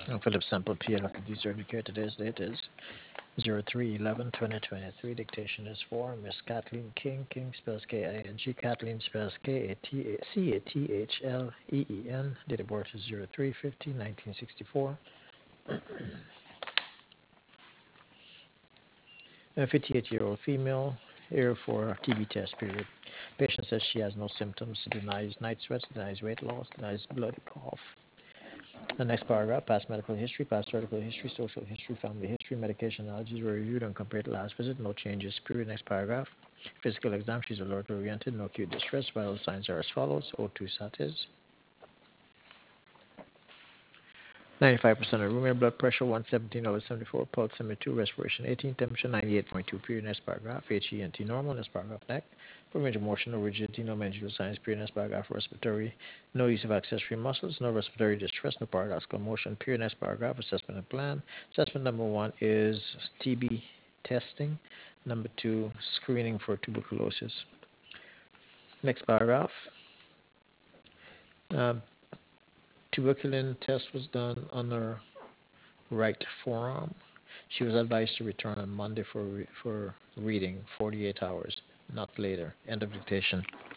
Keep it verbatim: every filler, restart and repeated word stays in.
And Philip Sample P. Look at these here. Today's date is zero three eleven twenty twenty-three. Dictation is for Miss Kathleen King. King spells K I N G. Kathleen spells K A T A C A T H L E E N. Date of birth is zero three fifty nineteen sixty-four. A fifty-eight-year-old female, here for T B test period. Patient says she has no symptoms, denies night sweats, denies weight loss, denies bloody cough. The next paragraph, past medical history, past surgical history, social history, family history, medication allergies were reviewed and compared to last visit, no changes. Period. Next paragraph, physical exam, she's alert oriented, no acute distress. Vital signs are as follows: O two status, ninety-five percent of room air, blood pressure one seventeen over seventy-four, pulse seventy-two, respiration eighteen, temperature ninety-eight point two. Period. Next paragraph, H E N T normal. Next paragraph, neck. For range of motion, no rigidity, no mandibular signs. Period. Next paragraph, respiratory, no use of accessory muscles, no respiratory distress, no paradoxical motion. Period. Next paragraph, assessment and plan. Assessment number one is T B testing. Number two, screening for tuberculosis. Next paragraph, um, tuberculin test was done on her right forearm. She was advised to return on Monday for re- for reading forty-eight hours, not later. End of dictation.